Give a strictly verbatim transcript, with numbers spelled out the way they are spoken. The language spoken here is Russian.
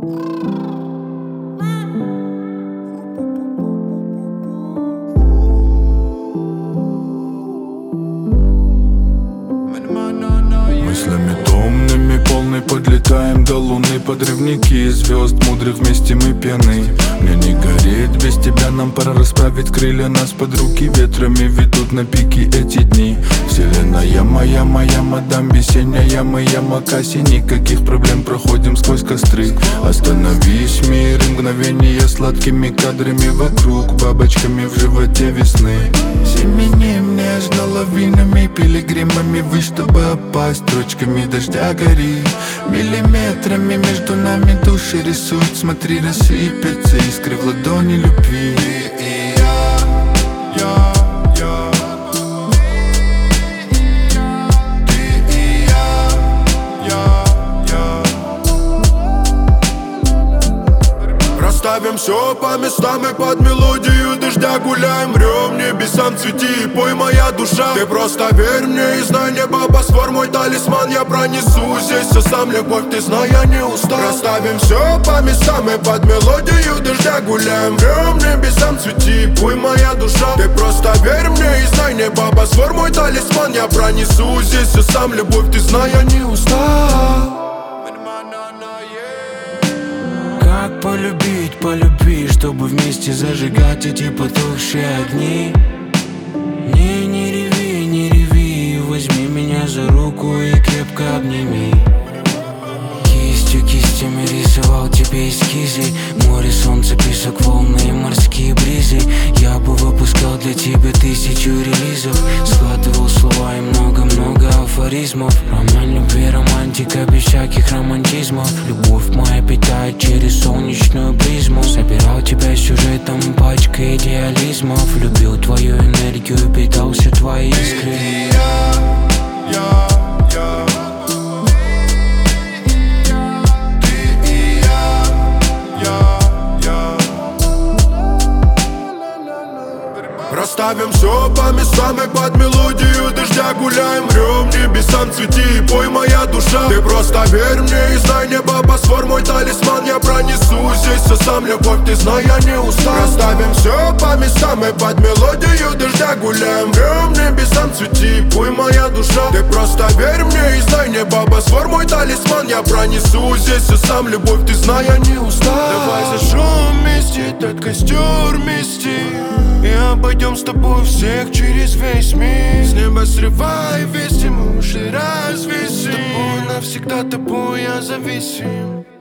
Мыслями томными, полной подлетаем до луны. Подрывники звезд мудрых, вместе мы пьяны. Мне не гореть без тебя, нам пора расправить крылья. Нас под руки ветрами ведут на пике эти дни. Вселенная моя, моя мадам, весенняя моя Макаси. Никаких проблем, проходим сквозь костры. Остановись, мир, и мгновение сладкими кадрами вокруг, бабочками в животе весны. Семеним нежно лавинами, пилигримами ввысь, чтобы опасть. Строчками дождя гори, миллиметрами между нами души рисуют. Смотри, рассыпятся искры в ладони любви. Ты и я, я, я. Ты и я, я, я. Расставим все по местам и под мелодию дождя гуляем, врем небесам, цвети и пой, моя душа. Ты просто верь мне и знай, небо босфор мой талисман. Я пронесу здесь все сам, любовь, ты знай, я не устал. Расставим все по местам и под мелодию дождя гуляем, врем небесам, цвети и пой, моя душа. Ты просто верь мне и знай, небо босфор мой талисман. Я пронесу здесь все сам, любовь, ты знай, я не устал. Как полюбить, полюби, чтобы вместе зажигать эти потухшие огни. Не, не реви, не реви, возьми меня за руку и крепко обними. Кистью, кистями рисовал тебе эскизы. Море, солнце, песок, волны и морские бризы. Я бы выпускал для тебя тысячу релизов, складывал слова и много-много афоризмов. Роман любви, романтика без всяких романтизмов. Любовь моя питает через солнечную призму. Собирал тебя сюжетом, пачкой идеализмов. Любил твою энергию, питался твоей искры. Я, я, я. Расставим все по местам и под мелодию дождя гуляем, врем небесам, цвети и пой, моя душа. Ты просто верь мне и знай, небо босфор мой талисман. Я пронесу здесь все сам, любовь, ты знай, я не устал. Расставим все по местам и под мелодию дождя гуляем, врем небесам, цвети и пой, моя душа. Ты просто верь мне и знай, небо босфор мой талисман. Я пронесу здесь все сам, любовь, ты знай, я не устал. Давай зажжем вместе этот костер вместе и обойдем с тобой всех через весь мир. С неба срывай вести, мы уже развесим. С тобой навсегда, тобой я зависим.